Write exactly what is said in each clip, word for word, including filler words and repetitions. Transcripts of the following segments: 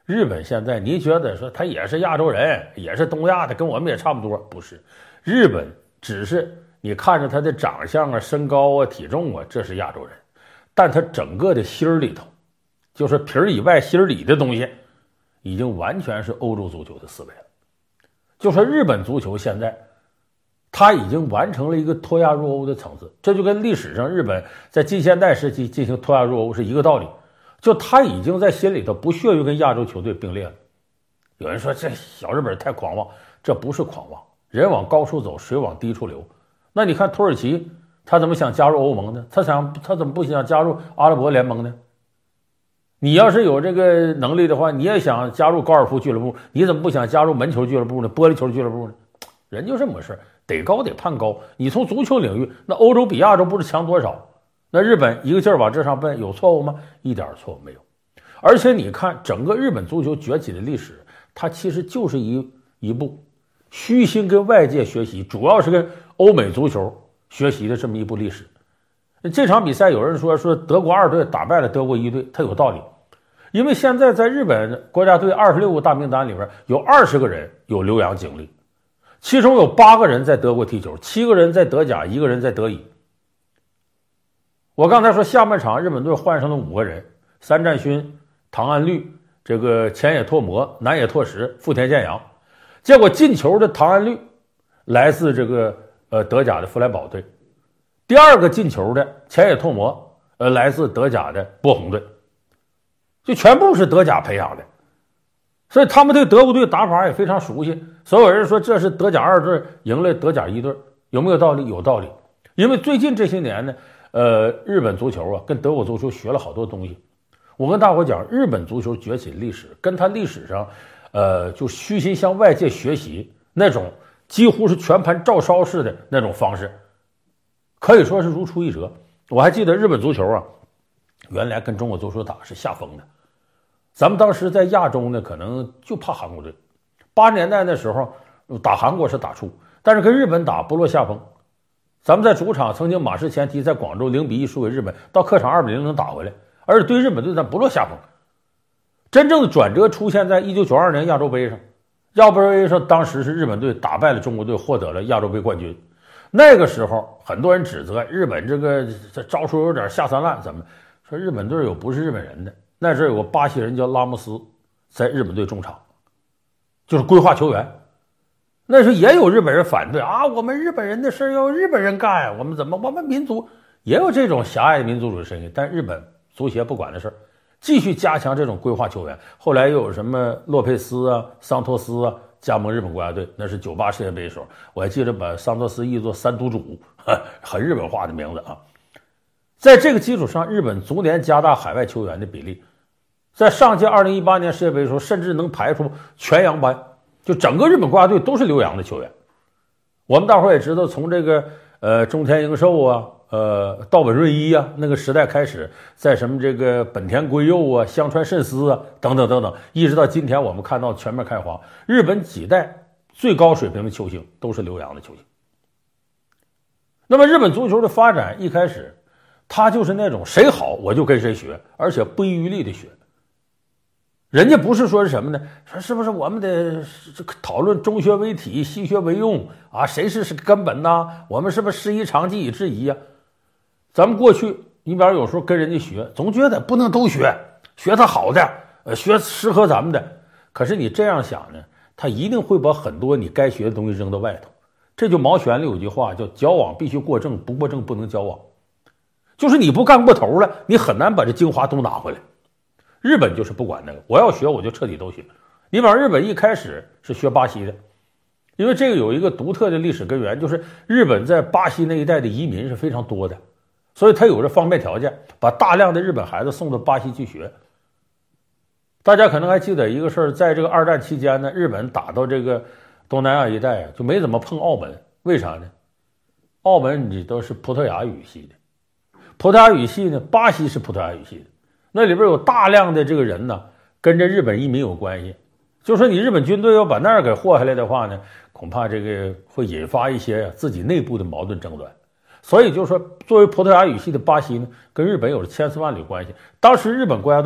日本现在你觉得说他也是亚洲人，也是东亚的，跟我们也差不多，不是？日本只是你看着他的长相啊、身高啊、体重啊，这是亚洲人，但他整个的心儿里头，就是皮儿以外心儿里的东西，已经完全是欧洲足球的思维了。就说日本足球现在，他已经完成了一个脱亚入欧的层次，这就跟历史上日本在近现代时期进行脱亚入欧是一个道理。就他已经在心里头不屑于跟亚洲球队并列了。有人说这小日本太狂妄，这不是狂妄，人往高处走，水往低处流。那你看土耳其，他怎么想加入欧盟呢？他想他怎么不想加入阿拉伯联盟呢？你要是有这个能力的话，你也想加入高尔夫俱乐部，你怎么不想加入门球俱乐部呢？玻璃球俱乐部呢？人就这么回事，得高得攀高。你从足球领域，那欧洲比亚洲不是强多少？那日本一个劲儿往这上奔，有错误吗？一点错误没有。而且你看整个日本足球崛起的历史，它其实就是一一部虚心跟外界学习，主要是跟欧美足球学习的这么一部历史。这场比赛有人说说德国二队打败了德国一队，它有道理。因为现在在日本国家队二十六个大名单里边，有二十个人有留洋经历，其中有八个人在德国踢球，七个人在德甲，一个人在德乙。我刚才说下半场日本队换上了五个人：三战勋、唐安绿、这个前野拓磨、南野拓实、富田健洋。结果进球的唐安绿来自这个呃德甲的弗莱堡队，第二个进球的前野拓磨呃来自德甲的波鸿队，就全部是德甲培养的，所以他们对德国队打法也非常熟悉。所有人说这是德甲二队赢了德甲一队，有没有道理？有道理。因为最近这些年呢，呃，日本足球啊跟德国足球学了好多东西。我跟大伙讲，日本足球崛起历史跟他历史上，呃，就虚心向外界学习那种几乎是全盘照烧式的那种方式，可以说是如出一辙。我还记得日本足球啊，原来跟中国足球打是下风的。咱们当时在亚洲呢，可能就怕韩国队。八十年代那时候打韩国是打怵，但是跟日本打不落下风。咱们在主场曾经马失前蹄，在广州零比一输给日本，到客场二比零能打回来，而且对日本队咱不落下风。真正的转折出现在一九九二年亚洲杯上，亚洲杯上当时是日本队打败了中国队，获得了亚洲杯冠军。那个时候很多人指责日本这个这招数有点下三滥，怎么说日本队有不是日本人的？那时候有个巴西人叫拉莫斯，在日本队中场，就是规划球员。那时候也有日本人反对啊，我们日本人的事要日本人干，我们怎么我们民族也有这种狭隘的民族主义声音，但日本足协不管的事儿，继续加强这种规划球员。后来又有什么洛佩斯啊、桑托斯啊加盟日本国家队，那是九八世界杯的时候，我还记得把桑托斯译作三赌主，很日本化的名字啊。在这个基础上，日本逐年加大海外球员的比例，在上届二零一八年世界杯的时候，甚至能排出全洋班，就整个日本国家队都是留洋的球员。我们大伙儿也知道，从这个呃中田英寿啊、呃道本润一啊那个时代开始，在什么这个本田圭佑啊、香川慎司啊等等等等，一直到今天我们看到全面开花，日本几代最高水平的球星都是留洋的球星。那么日本足球的发展一开始，他就是那种谁好我就跟谁学，而且不遗余力的学。人家不是说是什么呢？说是不是我们得讨论中学为体，西学为用啊？谁是是根本呐？我们是不是师夷长技以制夷啊？咱们过去，你比方有时候跟人家学，总觉得不能都学，学他好的，呃，学适合咱们的。可是你这样想呢，他一定会把很多你该学的东西扔到外头。这就毛选里有句话叫“交往必须过正，不过正不能交往”，就是你不干过头了，你很难把这精华都拿回来。日本就是不管那个，我要学我就彻底都学。你比方日本一开始是学巴西的，因为这个有一个独特的历史根源，就是日本在巴西那一带的移民是非常多的，所以他有着方便条件，把大量的日本孩子送到巴西去学。大家可能还记得一个事儿，在这个二战期间呢，日本打到这个东南亚一带就没怎么碰澳门，为啥呢？澳门你都是葡萄牙语系的，葡萄牙语系呢，巴西是葡萄牙语系的。那里边有大量的这个人呢，跟着日本移民有关系。就说你日本军队要把那儿给祸下来的话呢，恐怕这个会引发一些自己内部的矛盾争端。所以就说，作为葡萄牙语系的巴西呢，跟日本有着千丝万缕关系。当时日本国家队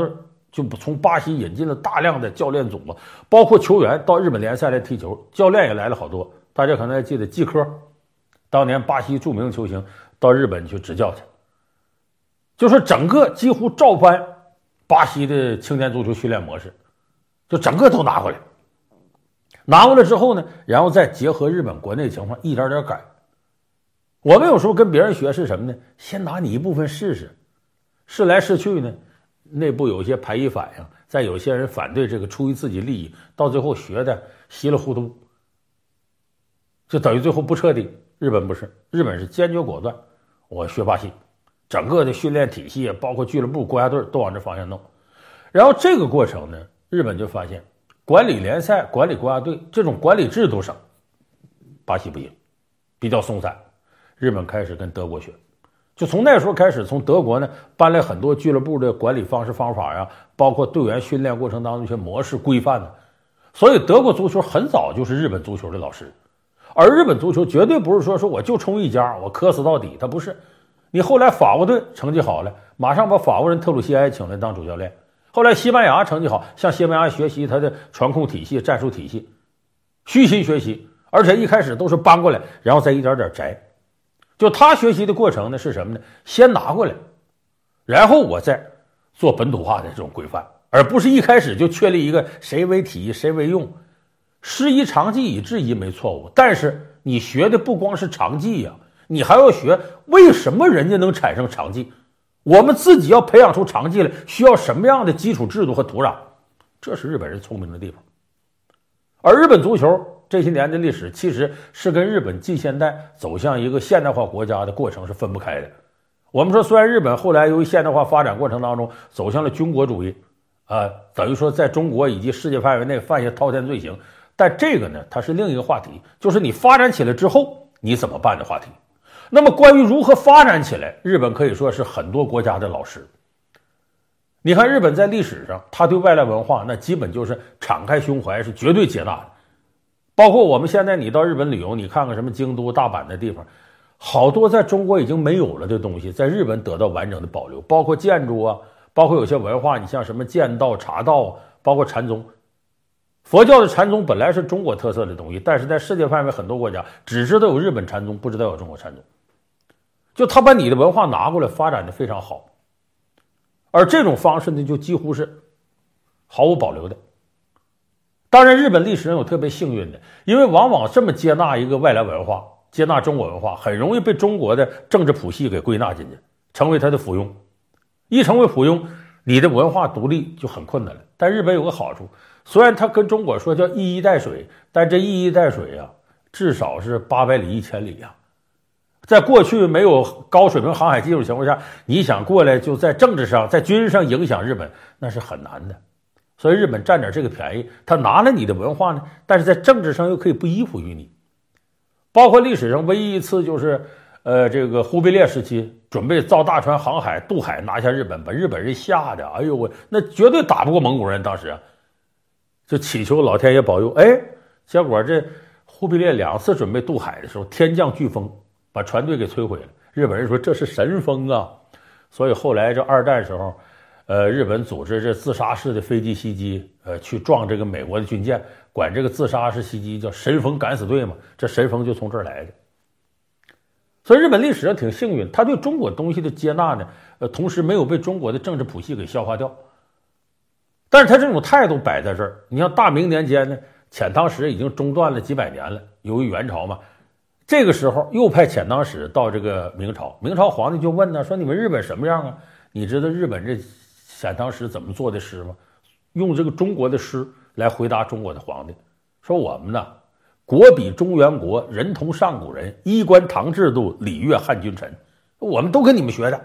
就从巴西引进了大量的教练组，包括球员到日本联赛来踢球，教练也来了好多。大家可能还记得季科，当年巴西著名球星到日本去执教去，就是整个几乎照搬巴西的青年足球训练模式，就整个都拿回来。拿过来之后呢，然后再结合日本国内情况一点点改。我们有时候跟别人学是什么呢？先拿你一部分试试，试来试去呢，内部有一些排异反应，再有些人反对这个，出于自己利益，到最后学的稀里糊涂，就等于最后不彻底。日本不是，日本是坚决果断，我学巴西，整个的训练体系包括俱乐部、国家队都往这方向弄。然后这个过程呢，日本就发现管理联赛、管理国家队这种管理制度上，巴西不行，比较松散。日本开始跟德国学，就从那时候开始，从德国呢搬来很多俱乐部的管理方式方法呀，包括队员训练过程当中一些模式规范呢。所以德国足球很早就是日本足球的老师，而日本足球绝对不是说说我就冲一家，我磕死到底，他不是。你后来法国队成绩好了，马上把法国人特鲁西埃请来当主教练。后来西班牙成绩好，向西班牙学习他的传控体系、战术体系，虚心学习，而且一开始都是搬过来，然后再一点点摘。就他学习的过程呢是什么呢？先拿过来，然后我再做本土化的这种规范，而不是一开始就确立一个谁为体谁为用。师夷长技以制夷没错误，但是你学的不光是长技呀、啊，你还要学为什么人家能产生长技，我们自己要培养出长技来，需要什么样的基础制度和土壤，这是日本人聪明的地方。而日本足球这些年的历史其实是跟日本近现代走向一个现代化国家的过程是分不开的。我们说虽然日本后来由于现代化发展过程当中走向了军国主义啊、呃，等于说在中国以及世界范围内犯下滔天罪行，但这个呢它是另一个话题，就是你发展起来之后你怎么办的话题。那么关于如何发展起来，日本可以说是很多国家的老师。你看日本在历史上他对外来文化那基本就是敞开胸怀，是绝对接纳的。包括我们现在你到日本旅游，你看看什么京都、大阪的地方，好多在中国已经没有了的东西，在日本得到完整的保留，包括建筑啊，包括有些文化，你像什么剑道、茶道，包括禅宗。佛教的禅宗本来是中国特色的东西，但是在世界范围很多国家只知道有日本禅宗，不知道有中国禅宗。就他把你的文化拿过来发展的非常好，而这种方式呢，就几乎是毫无保留的。当然日本历史上有特别幸运的，因为往往这么接纳一个外来文化，接纳中国文化，很容易被中国的政治谱系给归纳进去，成为他的附庸。一成为附庸，你的文化独立就很困难了。但日本有个好处，虽然他跟中国说叫一衣带水，但这一衣带水啊，至少是八百里一千里啊。在过去没有高水平航海技术情况下，你想过来就在政治上、在军事上影响日本，那是很难的。所以日本占点这个便宜，他拿了你的文化呢，但是在政治上又可以不依附于你。包括历史上唯一一次就是呃，这个忽必烈时期准备造大船航海渡海拿下日本，把日本人吓得哎呦喂，那绝对打不过蒙古人。当时啊就祈求老天爷保佑，哎，结果这忽必烈两次准备渡海的时候，天降飓风把船队给摧毁了。日本人说这是神风啊，所以后来这二战时候呃，日本组织这自杀式的飞机袭击，呃，去撞这个美国的军舰，管这个自杀式袭击叫神风敢死队嘛，这神风就从这儿来的。所以日本历史上挺幸运，他对中国东西的接纳呢，呃，同时没有被中国的政治谱系给消化掉。但是他这种态度摆在这儿，你像大明年间呢，遣唐使已经中断了几百年了，由于元朝嘛，这个时候又派遣唐使到这个明朝，明朝皇帝就问呢，说你们日本什么样啊？你知道日本这遣唐使怎么做的诗吗？用这个中国的诗来回答中国的皇帝，说我们呢，国比中原国，人同上古人，衣冠唐制度，礼乐汉君臣，我们都跟你们学的。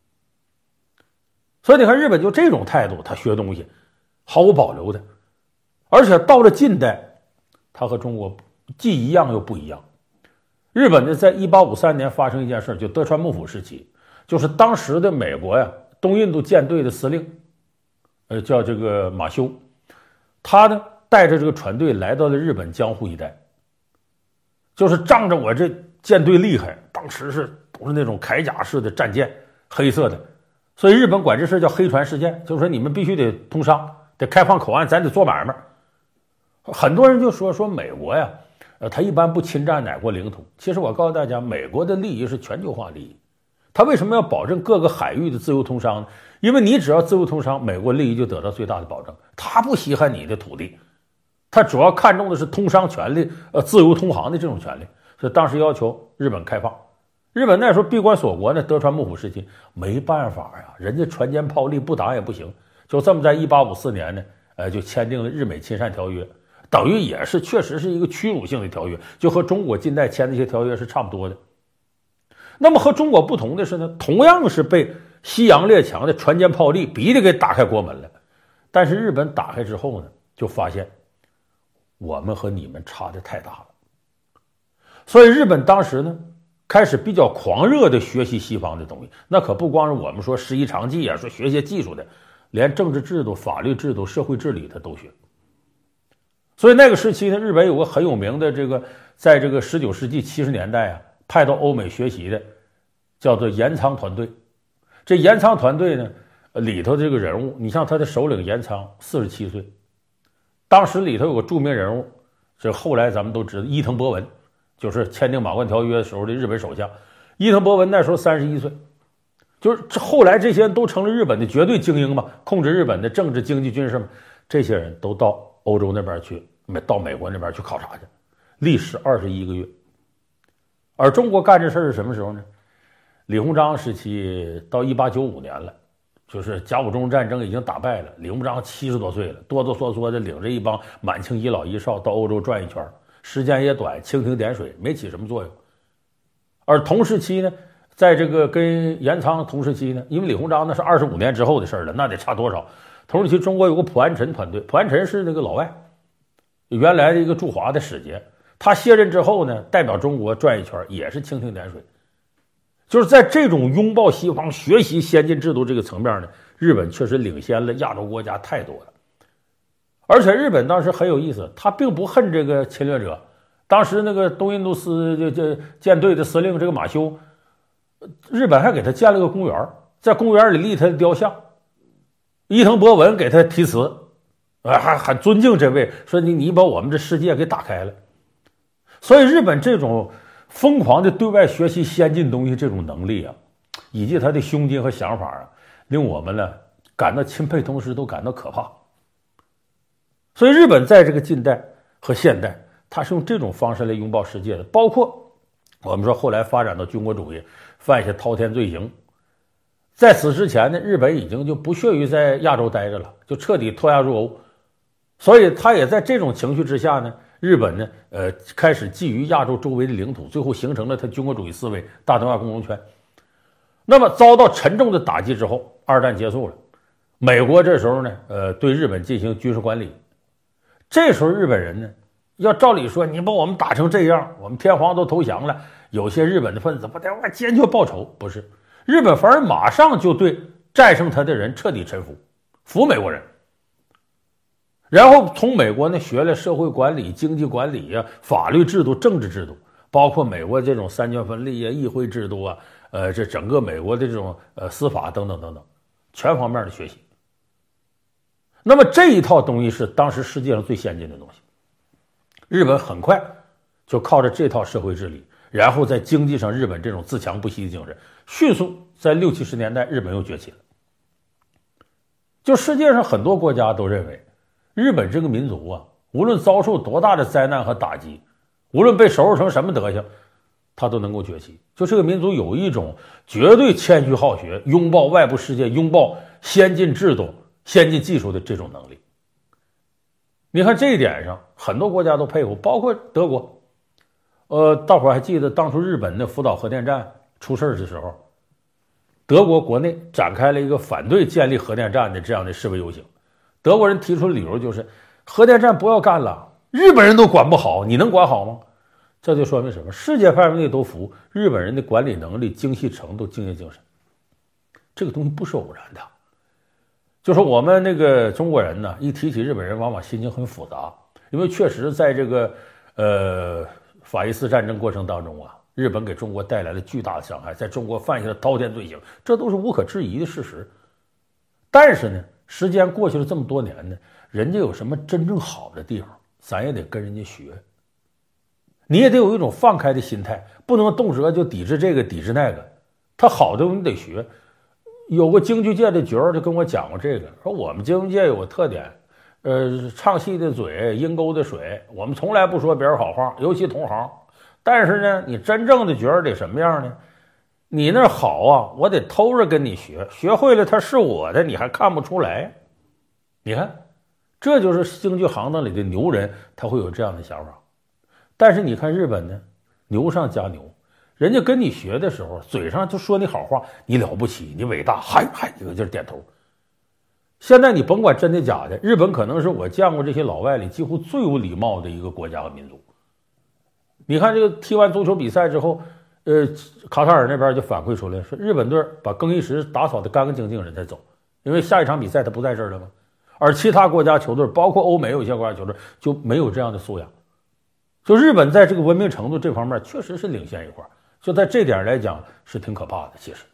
所以你看日本就这种态度，他学东西毫无保留的，而且到了近代，他和中国既一样又不一样。日本呢，在一八五三年发生一件事，就德川幕府时期，就是当时的美国呀，东印度舰队的司令，呃，叫这个马修，他呢带着这个船队来到了日本江户一带，就是仗着我这舰队厉害，当时是都是那种铠甲式的战舰，黑色的， 所以日本管这事叫黑船事件，就是说你们必须得通商，得开放口岸，咱得做买卖。很多人就说说美国呀，呃，他一般不侵占哪国领土。其实我告诉大家，美国的利益是全球化利益。他为什么要保证各个海域的自由通商呢？因为你只要自由通商，美国利益就得到最大的保证。他不稀罕你的土地，他主要看重的是通商权利，呃，自由通航的这种权利。所以当时要求日本开放。日本那时候闭关锁国呢，德川幕府时期没办法呀，人家船坚炮利，不打也不行。就这么在一八五四年呢，呃，就签订了日美亲善条约，等于也是确实是一个屈辱性的条约，就和中国近代签的一些条约是差不多的。那么和中国不同的是呢，同样是被西洋列强的船坚炮利逼得给打开国门了，但是日本打开之后呢，就发现我们和你们差得太大了。所以日本当时呢，开始比较狂热的学习西方的东西，那可不光是我们说师夷长技啊，说学些技术的，连政治制度、法律制度、社会治理他都学。所以那个时期呢，日本有个很有名的这个，在这个十九世纪七十年代啊，派到欧美学习的，叫做岩仓团队。这岩仓团队呢，里头这个人物，你像他的首领岩仓，四十七岁，当时里头有个著名人物，这后来咱们都知道伊藤博文。就是签订马关条约时候的日本首相伊藤博文，那时候三十一岁，就是后来这些人都成了日本的绝对精英嘛，控制日本的政治、经济、军事嘛。这些人都到欧洲那边去，到美国那边去考察去，历时二十一个月。而中国干这事是什么时候呢？李鸿章时期到一八九五年了，就是甲午中战争已经打败了，李鸿章七十多岁了，哆哆嗦嗦的领着一帮满清遗老遗少到欧洲转一圈。时间也短，蜻蜓点水，没起什么作用。而同时期呢，在这个跟岩仓同时期呢，因为李鸿章那是二十五年之后的事了，那得差多少？同时期中国有个蒲安臣团队，蒲安臣是那个老外，原来的一个驻华的使节，他卸任之后呢，代表中国转一圈，也是蜻蜓点水。就是在这种拥抱西方、学习先进制度这个层面呢，日本确实领先了亚洲国家太多了。而且日本当时很有意思，他并不恨这个侵略者。当时那个东印度司这这舰队的司令这个马修，日本还给他建了个公园，在公园里立他的雕像。伊藤博文给他题词，啊，还很尊敬这位，说你你把我们这世界给打开了。所以日本这种疯狂的对外学习先进东西这种能力啊，以及他的胸襟和想法啊，令我们呢感到钦佩，同时都感到可怕。所以日本在这个近代和现代，它是用这种方式来拥抱世界的，包括我们说后来发展到军国主义，犯下滔天罪行。在此之前呢，日本已经就不屑于在亚洲待着了，就彻底脱亚入欧。所以他也在这种情绪之下呢，日本呢，呃，开始觊觎亚洲周围的领土，最后形成了他军国主义思维，大东亚共荣圈。那么遭到沉重的打击之后，二战结束了，美国这时候呢，呃，对日本进行军事管理。这时候日本人呢，要照理说，你把我们打成这样，我们天皇都投降了，有些日本的分子不得我坚决报仇，不是，日本反而马上就对战胜他的人彻底臣服，服美国人，然后从美国呢学了社会管理、经济管理啊、法律制度、政治制度，包括美国这种三权分立啊、议会制度啊，呃，这整个美国的这种呃司法等等等等，全方面的学习。那么这一套东西是当时世界上最先进的东西，日本很快就靠着这套社会治理，然后在经济上日本这种自强不息的精神，迅速在六七十年代日本又崛起了。就世界上很多国家都认为，日本这个民族啊，无论遭受多大的灾难和打击，无论被收拾成什么德行，他都能够崛起。就这个民族有一种绝对谦虚好学，拥抱外部世界，拥抱先进制度、先进技术的这种能力。你看这一点上，很多国家都佩服，包括德国。呃，大伙儿还记得当初日本的福岛核电站出事的时候，德国国内展开了一个反对建立核电站的这样的示威游行。德国人提出的理由就是，核电站不要干了，日本人都管不好，你能管好吗？这就说明什么？世界范围内都服日本人的管理能力、精细程度、敬业精神。这个东西不是偶然的。就说我们那个中国人呢，一提起日本人，往往心情很复杂，因为确实在这个呃法西斯战争过程当中啊， 日本给中国带来了巨大的伤害，在中国犯下了滔天罪行，这都是无可置疑的事实。但是呢，时间过去了这么多年呢，人家有什么真正好的地方，咱也得跟人家学。你也得有一种放开的心态，不能动辄就抵制这个抵制那个。他好的你得学。有个京剧界的角儿就跟我讲过这个，说我们京剧界有个特点，呃，唱戏的嘴，阴沟的水，我们从来不说别人好话，尤其同行。但是呢，你真正的角儿得什么样呢？你那好啊，我得偷着跟你学，学会了它是我的，你还看不出来。你看，这就是京剧行当里的牛人，他会有这样的想法。但是你看日本呢，牛上加牛，人家跟你学的时候，嘴上就说你好话，你了不起，你伟大，嗨嗨，一个劲儿点头。现在你甭管真的假的，日本可能是我见过这些老外里几乎最有礼貌的一个国家和民族。你看这个踢完足球比赛之后，呃，卡塔尔那边就反馈出来说，日本队把更衣室打扫得干干净净，人才走，因为下一场比赛他不在这儿了吗？而其他国家球队，包括欧美有些国家球队就没有这样的素养。就日本在这个文明程度这方面确实是领先一块，就在这点来讲是挺可怕的，其实。